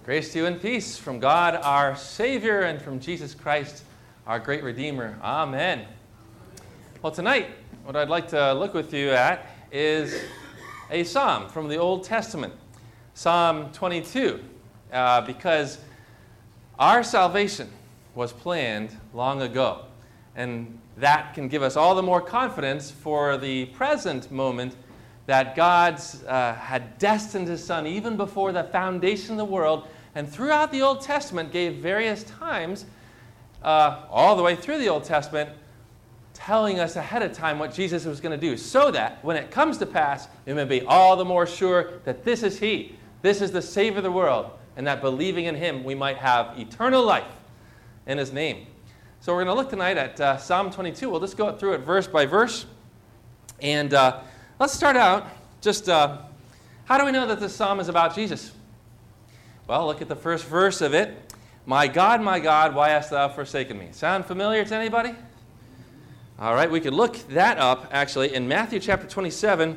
Grace to you and peace from God our Savior and from Jesus Christ our great Redeemer. Amen. Well, tonight, what I'd like to look with you at is a psalm from the Old Testament, Psalm 22, because our salvation was planned long ago, and that can give us all the more confidence for the present moment that God's had destined His Son even before the foundation of the world, and throughout the Old Testament gave various times, all the way through the Old Testament, telling us ahead of time what Jesus was going to do, so that when it comes to pass, we may be all the more sure that this is He, this is the Savior of the world, and that believing in Him we might have eternal life in His name. So we're going to look tonight at Psalm 22. We'll just go through it verse by verse, and let's start out just, how do we know that this psalm is about Jesus? Well, look at the first verse of it. My God, why hast thou forsaken me? Sound familiar to anybody? All right, we could look that up, actually, in Matthew chapter 27.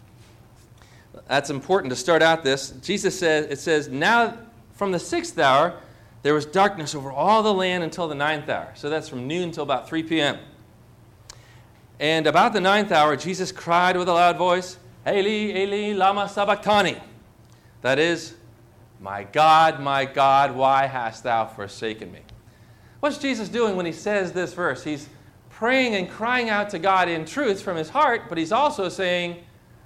That's important to start out this. Jesus says, it says, now from the 6th hour, there was darkness over all the land until the 9th hour. So that's from noon until about 3 p.m. And about the 9th hour, Jesus cried with a loud voice, Eli, Eli, lama sabachthani. That is, my God, why hast thou forsaken me? What's Jesus doing when he says this verse? He's praying and crying out to God in truth from his heart, but he's also saying,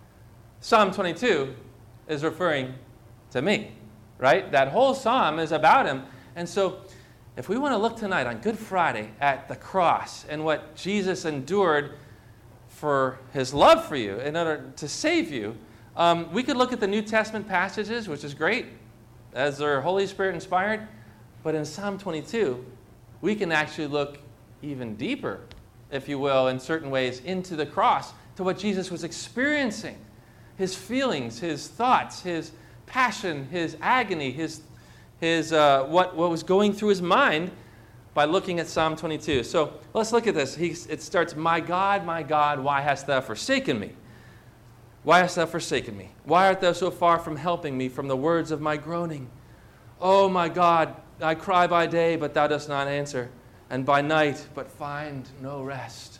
Psalm 22 is referring to me, right? That whole psalm is about him. And so if we want to look tonight on Good Friday at the cross and what Jesus endured for his love for you in order to save you, we could look at the New Testament passages, which is great, as they're Holy Spirit inspired. But in Psalm 22, we can actually look even deeper, if you will, in certain ways, into the cross, to what Jesus was experiencing, his feelings, his thoughts, his passion, his agony, his what was going through his mind by looking at Psalm 22. So let's look at this. It starts, my God, why hast thou forsaken me? Why hast thou forsaken me? Why art thou so far from helping me from the words of my groaning? Oh my God, I cry by day, but thou dost not answer, and by night, but find no rest.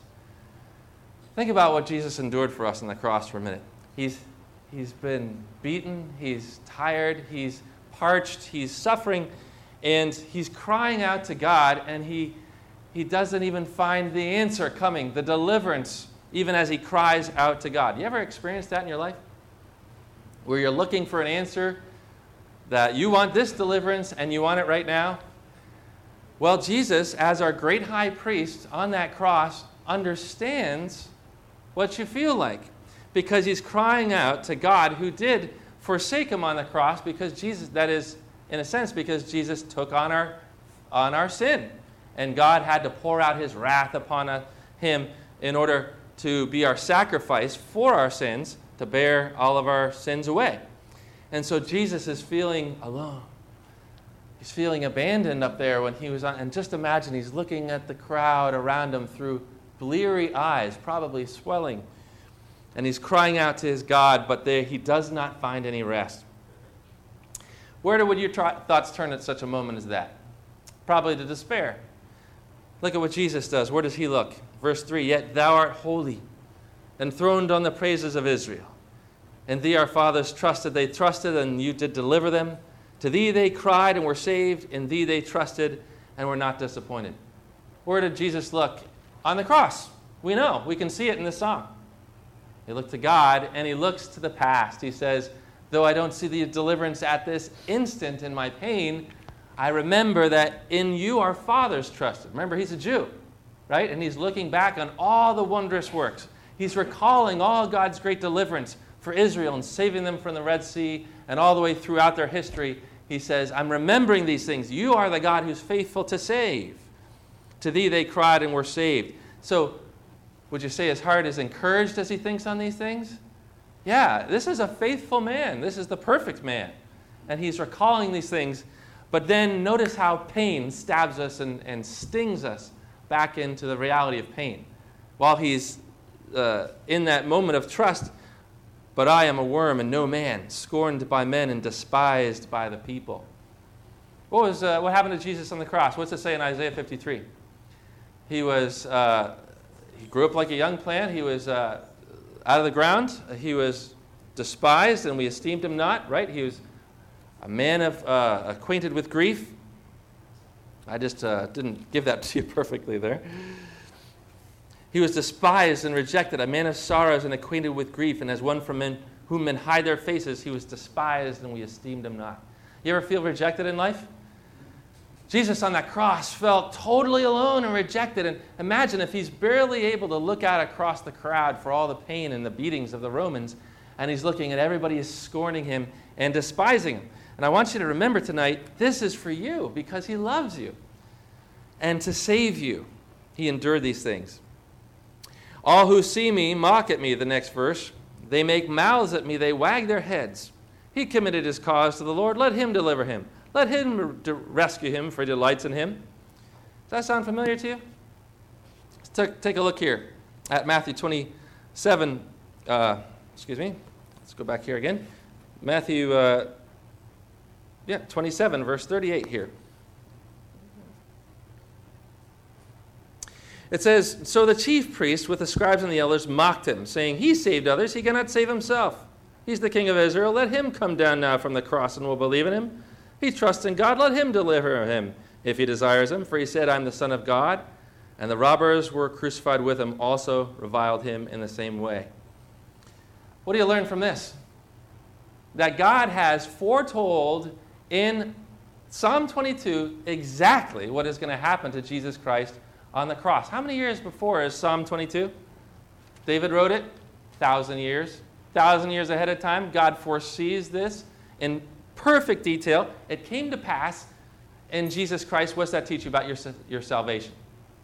Think about what Jesus endured for us on the cross for a minute. He's been beaten, he's tired, he's parched, he's suffering, and he's crying out to God, and he doesn't even find the answer coming, the deliverance, even as he cries out to God. You ever experienced that in your life? Where you're looking for an answer, that you want this deliverance and you want it right now? Well, Jesus, as our great high priest on that cross, understands what you feel like, because he's crying out to God who did forsake him on the cross, because Jesus, that is, in a sense, because Jesus took on our sin. And God had to pour out his wrath upon him in order to be our sacrifice for our sins, to bear all of our sins away. And so Jesus is feeling alone. He's feeling abandoned up there when he was on. And just imagine he's looking at the crowd around him through bleary eyes, probably swelling. And he's crying out to his God, but he does not find any rest. Where would your thoughts turn at such a moment as that? Probably to despair. Look at what Jesus does. Where does he look? Verse 3, yet thou art holy, enthroned on the praises of Israel. In thee our fathers trusted. They trusted, and you did deliver them. To thee they cried and were saved. In thee they trusted and were not disappointed. Where did Jesus look? On the cross. We know. We can see it in this song. He looked to God, and he looks to the past. He says, though I don't see the deliverance at this instant in my pain, I remember that in you our fathers trusted. Remember, he's a Jew, right? And he's looking back on all the wondrous works. He's recalling all God's great deliverance for Israel and saving them from the Red Sea and all the way throughout their history. He says, I'm remembering these things. You are the God who's faithful to save. To thee they cried and were saved. So would you say his heart is encouraged as he thinks on these things? Yeah, this is a faithful man. This is the perfect man. And he's recalling these things. But then notice how pain stabs us and stings us back into the reality of pain. While he's in that moment of trust, but I am a worm and no man, scorned by men and despised by the people. What happened to Jesus on the cross? What's it say in Isaiah 53? He grew up like a young plant. He was out of the ground. He was despised, and we esteemed him not, right? He was a man acquainted with grief. I just didn't give that to you perfectly there. He was despised and rejected, a man of sorrows and acquainted with grief, and as one from men whom men hide their faces, he was despised, and we esteemed him not. You ever feel rejected in life? Jesus on that cross felt totally alone and rejected. And imagine if he's barely able to look out across the crowd for all the pain and the beatings of the Romans, and he's looking at everybody is scorning him and despising him. And I want you to remember tonight, this is for you because he loves you. And to save you, he endured these things. All who see me mock at me, the next verse. They make mouths at me, they wag their heads. He committed his cause to the Lord. Let him deliver him. Let him rescue him, for he delights in him. Does that sound familiar to you? Let's take a look here at Matthew 27. Let's go back here again. Matthew 27, verse 38 here. It says, so the chief priests with the scribes and the elders mocked him, saying, he saved others, he cannot save himself. He's the king of Israel. Let him come down now from the cross and we'll believe in him. He trusts in God. Let him deliver him if he desires him. For he said, I'm the Son of God. And the robbers were crucified with him also reviled him in the same way. What do you learn from this? That God has foretold in Psalm 22 exactly what is going to happen to Jesus Christ on the cross. How many years before is Psalm 22? David wrote it? 1,000 years. 1,000 years ahead of time. God foresees this in perfect detail. It came to pass in Jesus Christ. What's that teach you about your salvation?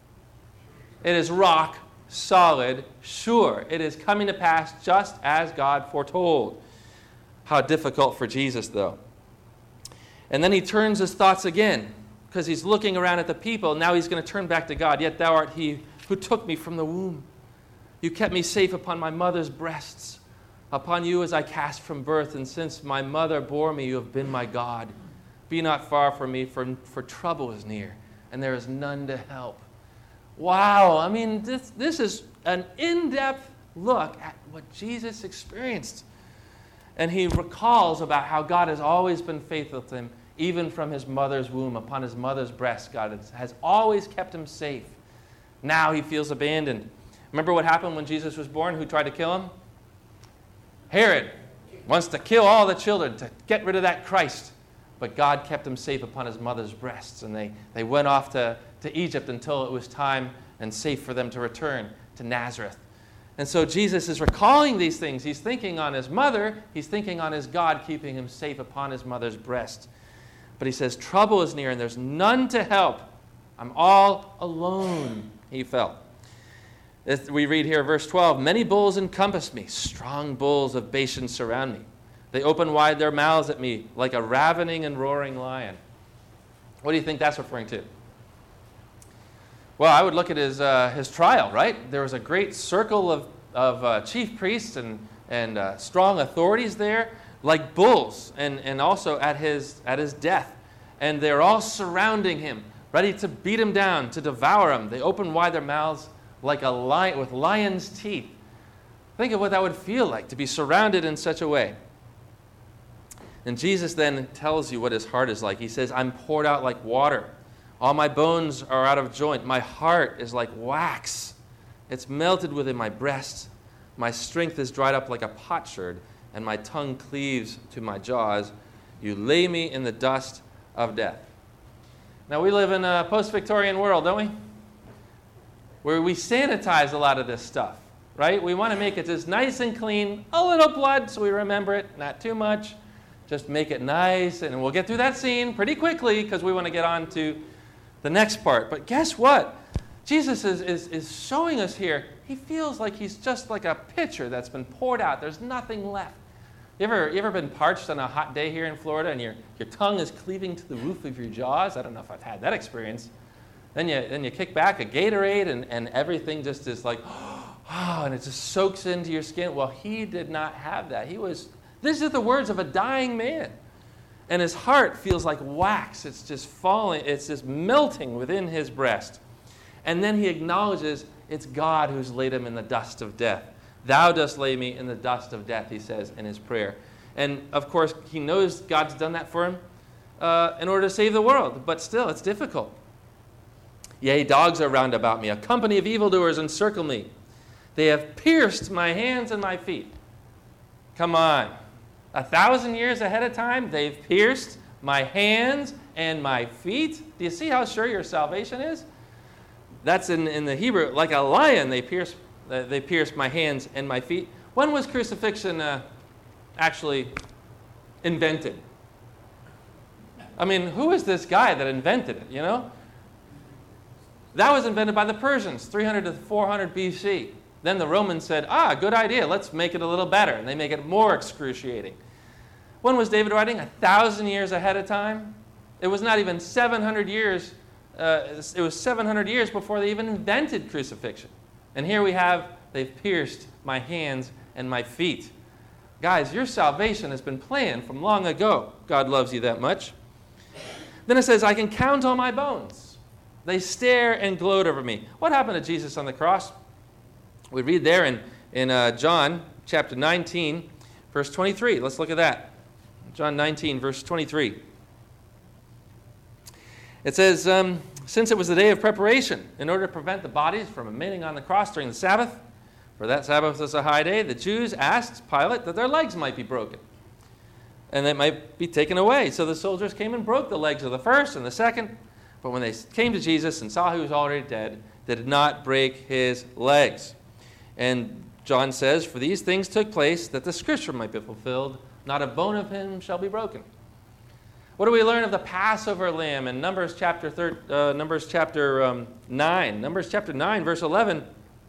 It is rock solid, sure. It is coming to pass just as God foretold. How difficult for Jesus, though. And then he turns his thoughts again, because he's looking around at the people. Now he's going to turn back to God. Yet thou art he who took me from the womb. You kept me safe upon my mother's breasts. Upon you as I cast from birth, and since my mother bore me, you have been my God. Be not far from me, for trouble is near, and there is none to help. Wow, I mean, this is an in-depth look at what Jesus experienced. And he recalls about how God has always been faithful to him, even from his mother's womb, upon his mother's breast. God has always kept him safe. Now he feels abandoned. Remember what happened when Jesus was born? Who tried to kill him? Herod wants to kill all the children, to get rid of that Christ. But God kept him safe upon his mother's breasts, and they went off to Egypt until it was time and safe for them to return to Nazareth. And so Jesus is recalling these things. He's thinking on his mother. He's thinking on his God keeping him safe upon his mother's breast. But he says, trouble is near and there's none to help. I'm all alone, he felt. We read here, verse 12, many bulls encompass me. Strong bulls of Bashan surround me. They open wide their mouths at me like a ravening and roaring lion. What do you think that's referring to? Well, I would look at his trial, right? There was a great circle of chief priests and strong authorities there, like bulls, and also at his death. And they're all surrounding him, ready to beat him down, to devour him. They open wide their mouths like a lion with lion's teeth. Think of what that would feel like, to be surrounded in such a way. And Jesus then tells you what his heart is like. He says, I'm poured out like water. All my bones are out of joint. My heart is like wax. It's melted within my breast. My strength is dried up like a potsherd, and my tongue cleaves to my jaws. You lay me in the dust of death. Now, we live in a post-Victorian world, don't we? Where we sanitize a lot of this stuff, right? We want to make it just nice and clean. A little blood so we remember it, not too much. Just make it nice, and we'll get through that scene pretty quickly because we want to get on to the next part. But guess what? Jesus is showing us here, he feels like he's just like a pitcher that's been poured out. There's nothing left. You ever been parched on a hot day here in Florida and your tongue is cleaving to the roof of your jaws? I don't know if I've had that experience. Then you kick back a Gatorade and everything just is like, oh, and it just soaks into your skin. Well, he did not have that. These are the words of a dying man. And his heart feels like wax. It's just falling. It's just melting within his breast. And then he acknowledges it's God who's laid him in the dust of death. Thou dost lay me in the dust of death, he says in his prayer. And, of course, he knows God's done that for him in order to save the world. But still, it's difficult. Yea, dogs are round about me. A company of evildoers encircle me. They have pierced my hands and my feet. Come on. 1,000 years ahead of time, they've pierced my hands and my feet. Do you see how sure your salvation is? That's in the Hebrew, like a lion, they pierced my hands and my feet. When was crucifixion actually invented? I mean, who is this guy that invented it, you know? That was invented by the Persians, 300 to 400 BC. Then the Romans said, good idea, let's make it a little better. And they make it more excruciating. When was David writing? 1,000 years ahead of time? It was not even 700 years. It was 700 years before they even invented crucifixion. And here we have, they've pierced my hands and my feet. Guys, your salvation has been planned from long ago. God loves you that much. Then it says, I can count all my bones. They stare and gloat over me. What happened to Jesus on the cross? We read there in John chapter 19, verse 23. Let's look at that. John 19, verse 23. It says, since it was the day of preparation, in order to prevent the bodies from remaining on the cross during the Sabbath, for that Sabbath was a high day, the Jews asked Pilate that their legs might be broken, and they might be taken away. So the soldiers came and broke the legs of the first and the second, but when they came to Jesus and saw he was already dead, they did not break his legs. And John says, for these things took place that the scripture might be fulfilled, not a bone of him shall be broken. What do we learn of the Passover lamb in Numbers chapter 9? Numbers chapter 9, verse 11.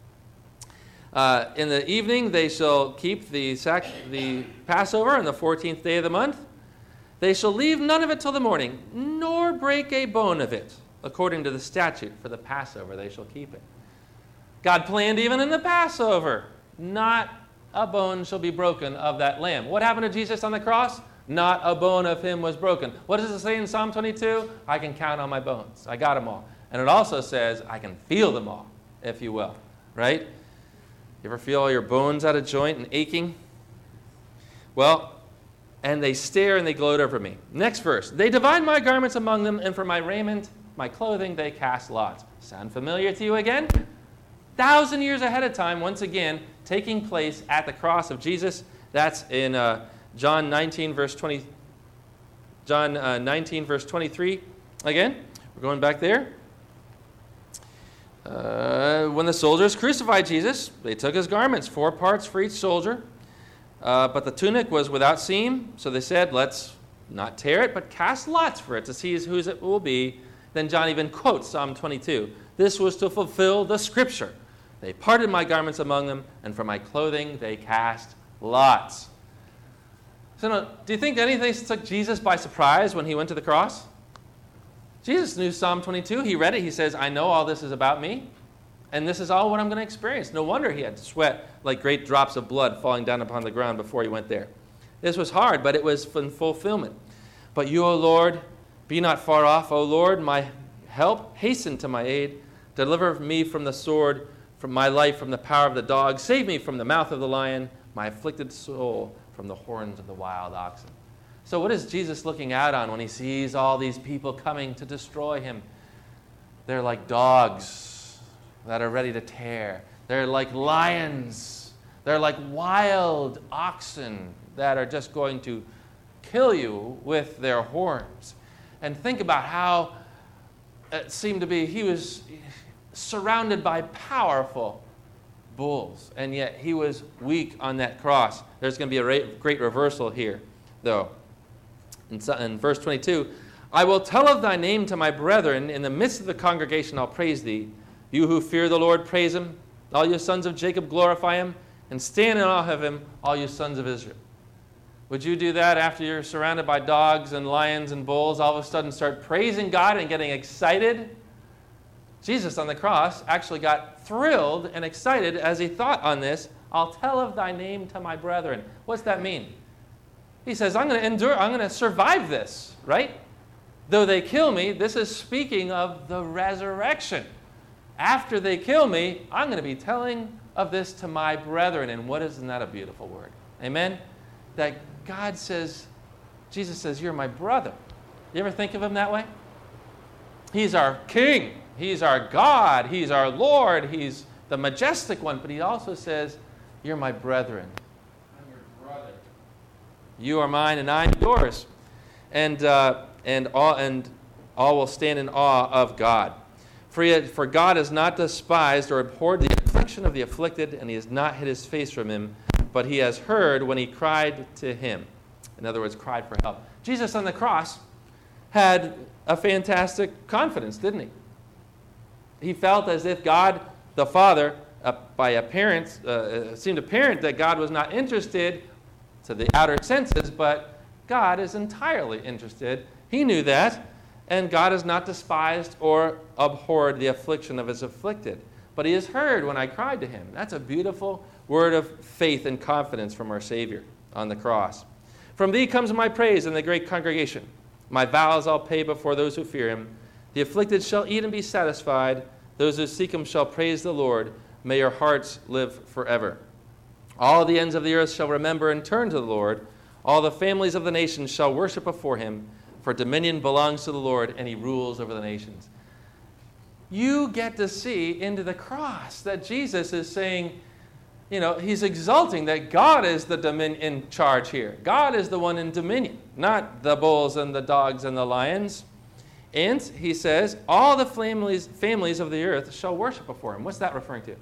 In the evening they shall keep the Passover on the 14th day of the month. They shall leave none of it till the morning, nor break a bone of it. According to the statute for the Passover, they shall keep it. God planned even in the Passover, not a bone shall be broken of that lamb. What happened to Jesus on the cross? Not a bone of him was broken. What does it say in Psalm 22? I can count on my bones. I got them all. And it also says I can feel them all, if you will. Right? You ever feel all your bones out of joint and aching? Well, and they stare and they gloat over me. Next verse. They divide my garments among them, and for my raiment, my clothing, they cast lots. Sound familiar to you again? 1,000 years ahead of time, once again, taking place at the cross of Jesus. That's in John 19, verse 23. Again, we're going back there. When the soldiers crucified Jesus, they took his garments, 4 parts for each soldier. But the tunic was without seam, so they said, let's not tear it, but cast lots for it to see whose it will be. Then John even quotes Psalm 22. This was to fulfill the scripture. They parted my garments among them, and for my clothing they cast lots. So do you think anything took Jesus by surprise when he went to the cross? Jesus knew Psalm 22. He read it. He says, I know all this is about me, and this is all what I'm going to experience. No wonder he had to sweat like great drops of blood falling down upon the ground before he went there. This was hard, but it was in fulfillment. But you, O Lord, be not far off. O Lord, my help, hasten to my aid. Deliver me from the sword, from my life from the power of the dog. Save me from the mouth of the lion, my afflicted soul from the horns of the wild oxen. So what is Jesus looking out on when he sees all these people coming to destroy him? They're like dogs that are ready to tear. They're like lions. They're like wild oxen that are just going to kill you with their horns. And think about how it seemed to be he was surrounded by powerful bulls, and yet he was weak on that cross. There's going to be a great reversal here, though. In verse 22, I will tell of thy name to my brethren. In the midst of the congregation I'll praise thee. You who fear the Lord, praise him. All you sons of Jacob, glorify him. And stand in awe of him, all you sons of Israel. Would you do that after you're surrounded by dogs and lions and bulls? All of a sudden start praising God and getting excited? Jesus on the cross actually got thrilled and excited as he thought on this. I'll tell of thy name to my brethren. What's that mean? He says, I'm going to endure, I'm going to survive this, right? Though they kill me, this is speaking of the resurrection. After they kill me, I'm going to be telling of this to my brethren. And isn't that a beautiful word? Amen? That God says, Jesus says, you're my brother. You ever think of him that way? He's our king. He's our God. He's our Lord. He's the majestic one. But he also says, you're my brethren. I'm your brother. You are mine and I'm yours. And all will stand in awe of God. For God has not despised or abhorred the affliction of the afflicted, and he has not hid his face from him, but he has heard when he cried to him. In other words, cried for help. Jesus on the cross had a fantastic confidence, didn't he? He felt as if God, the Father, by appearance, seemed apparent that God was not interested to the outer senses, but God is entirely interested. He knew that. And God has not despised or abhorred the affliction of his afflicted. But he has heard when I cried to him. That's a beautiful word of faith and confidence from our Savior on the cross. From thee comes my praise in the great congregation. My vows I'll pay before those who fear him. The afflicted shall eat and be satisfied. Those who seek him shall praise the Lord. May your hearts live forever. All the ends of the earth shall remember and turn to the Lord. All the families of the nations shall worship before him. For dominion belongs to the Lord, and he rules over the nations. You get to see into the cross that Jesus is saying, he's exalting that God is the in charge here. God is the one in dominion, not the bulls and the dogs and the lions. And he says, all the families of the earth shall worship before him. What's that referring to?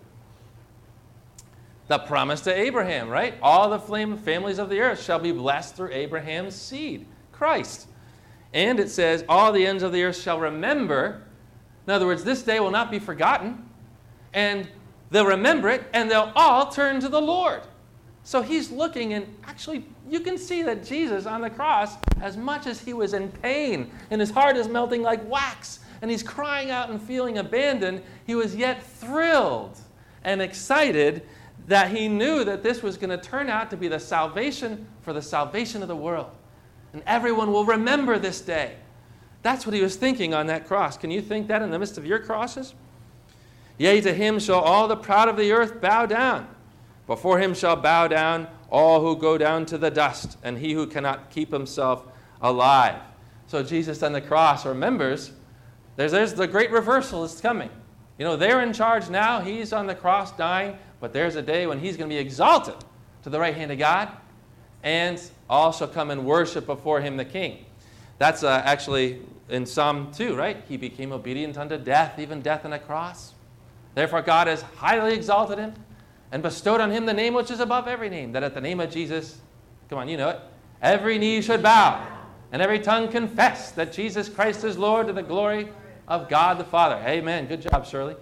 The promise to Abraham, right? All the families of the earth shall be blessed through Abraham's seed, Christ. And it says, all the ends of the earth shall remember. In other words, this day will not be forgotten. And they'll remember it, and they'll all turn to the Lord. So he's looking, and actually, you can see that Jesus on the cross, as much as he was in pain, and his heart is melting like wax, and he's crying out and feeling abandoned, he was yet thrilled and excited that he knew that this was going to turn out to be the salvation for the salvation of the world. And everyone will remember this day. That's what he was thinking on that cross. Can you think that in the midst of your crosses? Yea, to him shall all the proud of the earth bow down. Before him shall bow down all who go down to the dust, and he who cannot keep himself alive. So Jesus on the cross remembers, there's the great reversal is coming. They're in charge now. He's on the cross dying, but there's a day when he's going to be exalted to the right hand of God, and all shall come and worship before him the King. That's actually in Psalm 2, right? He became obedient unto death, even death on a cross. Therefore God has highly exalted him and bestowed on him the name which is above every name, that at the name of Jesus, come on, you know it, every knee should bow and every tongue confess that Jesus Christ is Lord to the glory of God the Father. Amen. Good job, Shirley.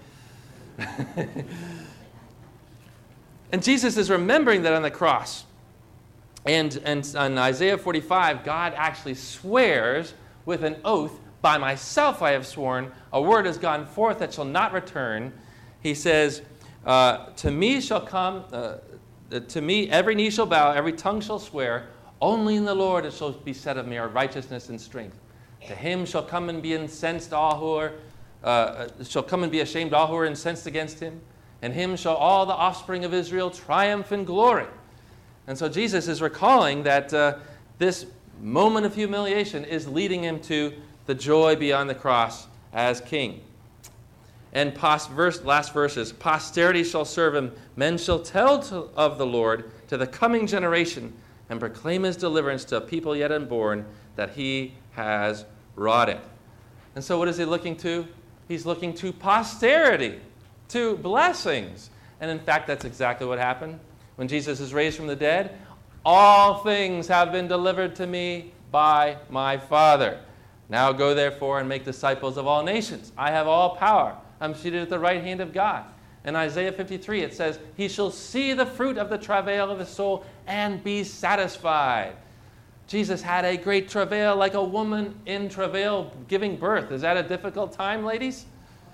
And Jesus is remembering that on the cross. And on Isaiah 45, God actually swears with an oath, by myself I have sworn, a word has gone forth that shall not return. He says, to me shall come, to me every knee shall bow, every tongue shall swear, only in the Lord it shall be said of me are righteousness and strength. To him shall come and be incensed all who are, shall come and be ashamed all who are incensed against him. And him shall all the offspring of Israel triumph in glory. And so Jesus is recalling that this moment of humiliation is leading him to the joy beyond the cross as king. And last verses, posterity shall serve him. Men shall tell of the Lord to the coming generation and proclaim his deliverance to a people yet unborn, that he has wrought it. And so what is he looking to? He's looking to posterity, to blessings. And in fact, that's exactly what happened. When Jesus is raised from the dead, all things have been delivered to me by my Father. Now go therefore and make disciples of all nations. I have all power. I'm seated at the right hand of God. In Isaiah 53 it says, he shall see the fruit of the travail of his soul and be satisfied. Jesus had a great travail like a woman in travail giving birth. Is that a difficult time, ladies?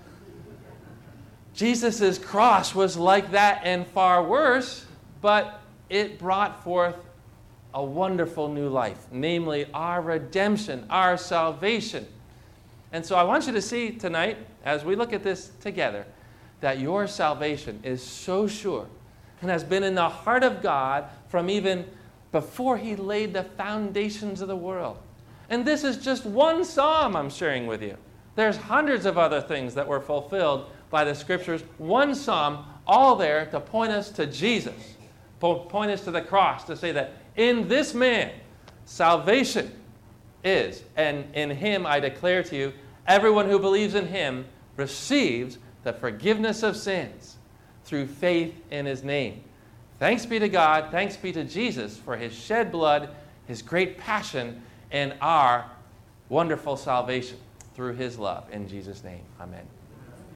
Jesus' cross was like that and far worse, but it brought forth a wonderful new life, namely our redemption, our salvation. And so I want you to see tonight, as we look at this together, that your salvation is so sure and has been in the heart of God from even before he laid the foundations of the world. And this is just one psalm I'm sharing with you. There's hundreds of other things that were fulfilled by the Scriptures. One psalm, all there to point us to Jesus, point us to the cross, to say that in this man, salvation is. And in him, I declare to you, everyone who believes in him receives the forgiveness of sins through faith in his name. Thanks be to God, thanks be to Jesus for his shed blood, his great passion, and our wonderful salvation through his love. In Jesus' name, amen.